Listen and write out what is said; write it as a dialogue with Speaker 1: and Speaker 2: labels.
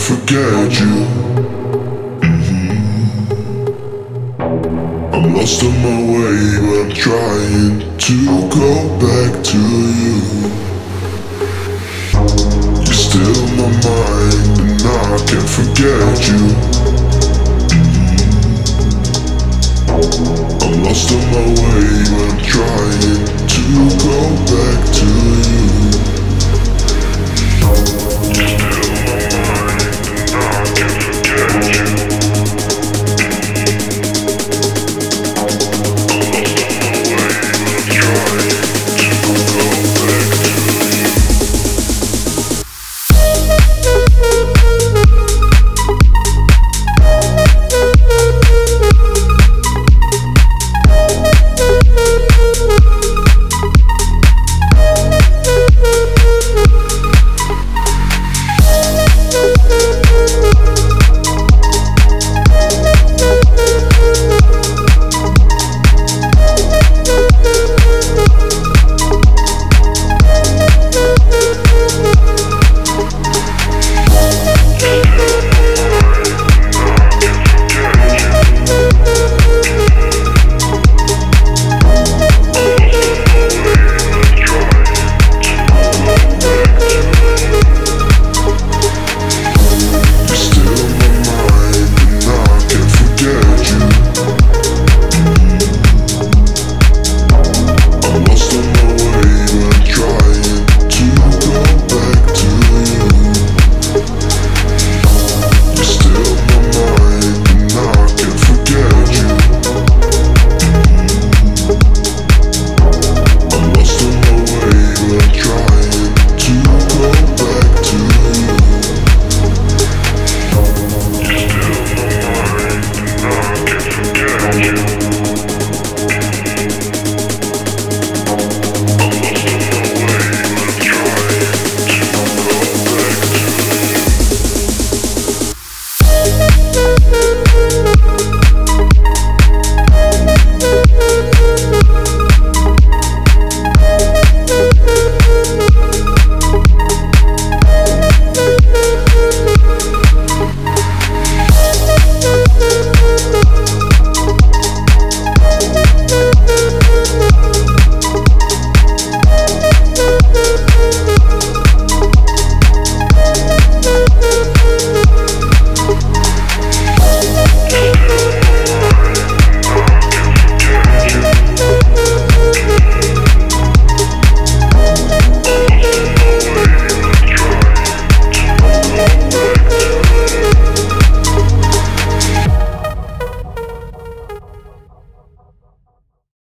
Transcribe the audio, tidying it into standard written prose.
Speaker 1: forget you. I'm lost on my way, but I'm trying to go back to you. You're still in my mind, and I can't forget you. I'm lost on my way, but I'm trying to go back to you.